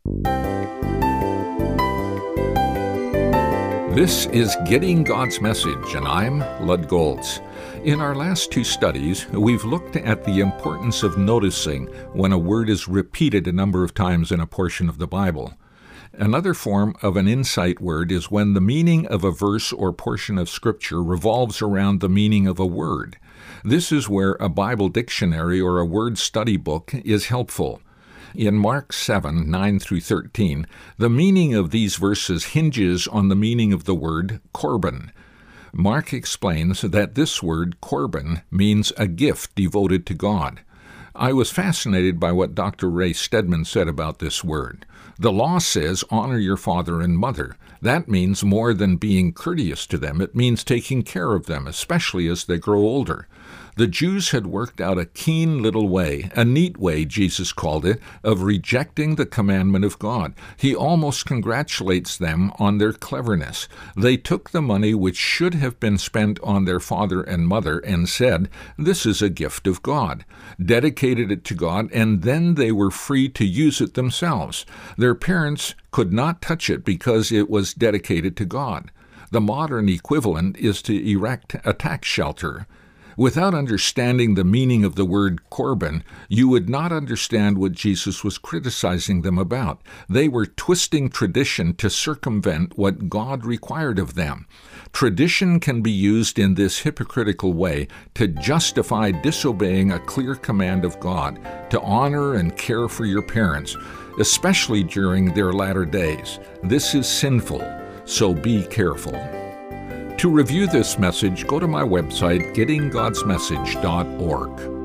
This is Getting God's Message, and I'm Lud Goltz. In our last two studies, we've looked at the importance of noticing when a word is repeated a number of times in a portion of the Bible. Another form of an insight word is when the meaning of a verse or portion of Scripture revolves around the meaning of a word. This is where a Bible dictionary or a word study book is helpful. In Mark 7, 9 through 13, the meaning of these verses hinges on the meaning of the word Corban. Mark explains that this word Corban means a gift devoted to God. I was fascinated by what Dr. Ray Stedman said about this word. The law says, honor your father and mother. That means more than being courteous to them. It means taking care of them, especially as they grow older. The Jews had worked out a keen little way, a neat way, Jesus called it, of rejecting the commandment of God. He almost congratulates them on their cleverness. They took the money which should have been spent on their father and mother and said, "This is a gift of God," dedicated it to God, and then they were free to use it themselves. Their parents could not touch it because it was dedicated to God. The modern equivalent is to erect a tax shelter. Without understanding the meaning of the word Corban, you would not understand what Jesus was criticizing them about. They were twisting tradition to circumvent what God required of them. Tradition can be used in this hypocritical way to justify disobeying a clear command of God, to honor and care for your parents, especially during their latter days. This is sinful, so be careful. To review this message, go to my website, gettinggodsmessage.org.